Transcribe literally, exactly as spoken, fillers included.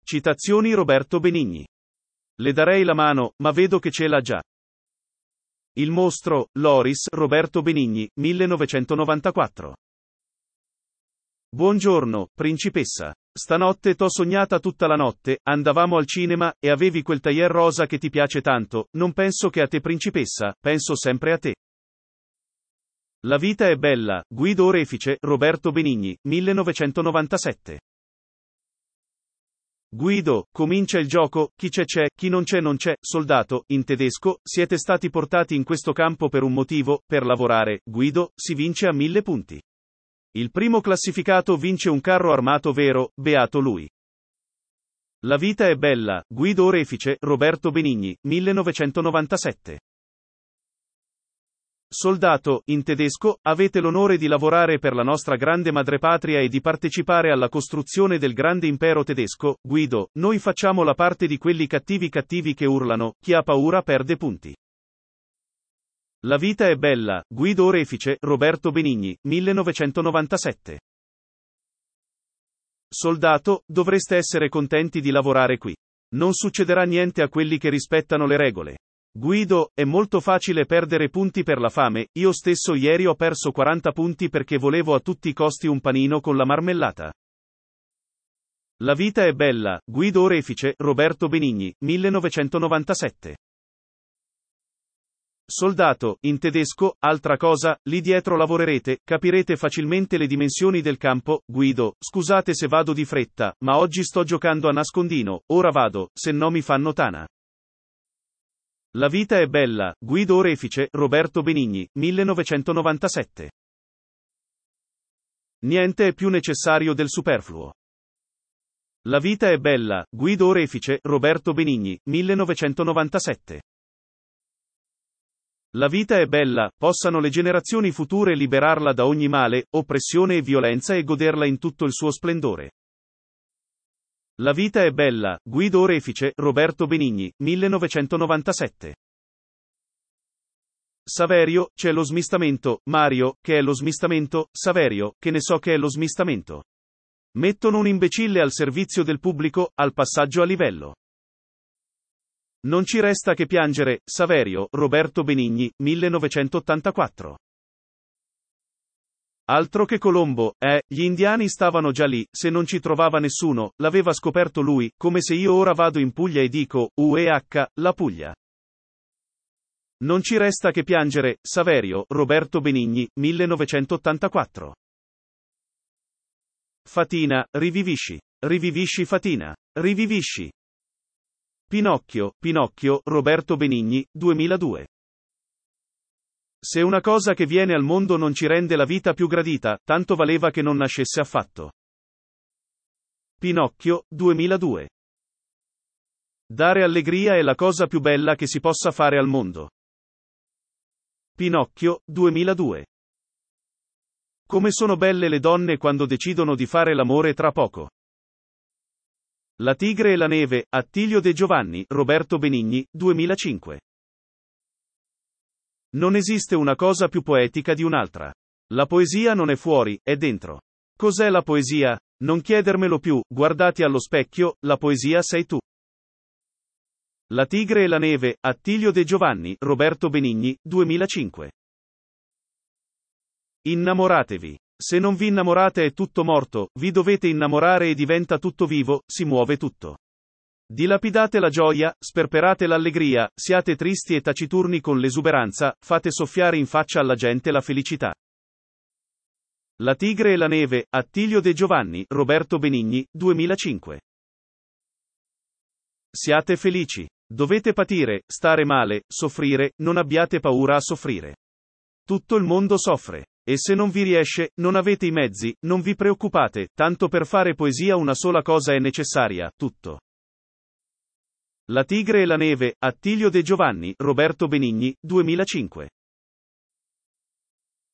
Citazioni Roberto Benigni. Le darei la mano, ma vedo che ce l'ha già. Il mostro, Loris, Roberto Benigni, millenovecentonovantaquattro. Buongiorno, principessa. Stanotte t'ho sognata tutta la notte, andavamo al cinema, e avevi quel tailleur rosa che ti piace tanto, non penso che a te principessa, penso sempre a te. La vita è bella, Guido Orefice, Roberto Benigni, millenovecentonovantasette. Guido, comincia il gioco, chi c'è c'è, chi non c'è non c'è, soldato, in tedesco, siete stati portati in questo campo per un motivo, per lavorare, Guido, si vince a mille punti. Il primo classificato vince un carro armato vero, beato lui. La vita è bella, Guido Orefice, Roberto Benigni, millenovecentonovantasette. Soldato, in tedesco, avete l'onore di lavorare per la nostra grande madrepatria e di partecipare alla costruzione del grande impero tedesco, Guido, noi facciamo la parte di quelli cattivi cattivi che urlano, chi ha paura perde punti. La vita è bella, Guido Orefice, Roberto Benigni, millenovecentonovantasette. Soldato, dovreste essere contenti di lavorare qui. Non succederà niente a quelli che rispettano le regole. Guido, è molto facile perdere punti per la fame, io stesso ieri ho perso quaranta punti perché volevo a tutti i costi un panino con la marmellata. La vita è bella, Guido Orefice, Roberto Benigni, millenovecentonovantasette. Soldato, in tedesco, altra cosa, lì dietro lavorerete, capirete facilmente le dimensioni del campo, Guido, scusate se vado di fretta, ma oggi sto giocando a nascondino, ora vado, se no mi fanno tana. La vita è bella, Guido Orefice, Roberto Benigni, millenovecentonovantasette. Niente è più necessario del superfluo. La vita è bella, Guido Orefice, Roberto Benigni, millenovecentonovantasette. La vita è bella, possano le generazioni future liberarla da ogni male, oppressione e violenza e goderla in tutto il suo splendore. La vita è bella, Guido Orefice, Roberto Benigni, millenovecentonovantasette. Saverio, c'è lo smistamento, Mario, che è lo smistamento, Saverio, che ne so che è lo smistamento. Mettono un imbecille al servizio del pubblico, al passaggio a livello. Non ci resta che piangere, Saverio, Roberto Benigni, millenovecentottantaquattro. Altro che Colombo, eh, gli indiani stavano già lì, se non ci trovava nessuno, l'aveva scoperto lui, come se io ora vado in Puglia e dico, U E H, la Puglia. Non ci resta che piangere, Saverio, Roberto Benigni, millenovecentottantaquattro. Fatina, rivivisci. Rivivisci Fatina. Rivivisci. Pinocchio, Pinocchio, Roberto Benigni, duemiladue. Se una cosa che viene al mondo non ci rende la vita più gradita, tanto valeva che non nascesse affatto. Pinocchio, duemiladue. Dare allegria è la cosa più bella che si possa fare al mondo. Pinocchio, duemiladue. Come sono belle le donne quando decidono di fare l'amore tra poco. La tigre e la neve, Attilio De Giovanni, Roberto Benigni, duemilacinque. Non esiste una cosa più poetica di un'altra. La poesia non è fuori, è dentro. Cos'è la poesia? Non chiedermelo più, guardati allo specchio, la poesia sei tu. La tigre e la neve, Attilio De Giovanni, Roberto Benigni, duemilacinque. Innamoratevi. Se non vi innamorate è tutto morto, vi dovete innamorare e diventa tutto vivo, si muove tutto. Dilapidate la gioia, sperperate l'allegria, siate tristi e taciturni con l'esuberanza, fate soffiare in faccia alla gente la felicità. La tigre e la neve, Attilio De Giovanni, Roberto Benigni, duemilacinque. Siate felici. Dovete patire, stare male, soffrire, non abbiate paura a soffrire. Tutto il mondo soffre. E se non vi riesce, non avete i mezzi, non vi preoccupate, tanto per fare poesia una sola cosa è necessaria, tutto. La tigre e la neve, Attilio De Giovanni, Roberto Benigni, duemilacinque.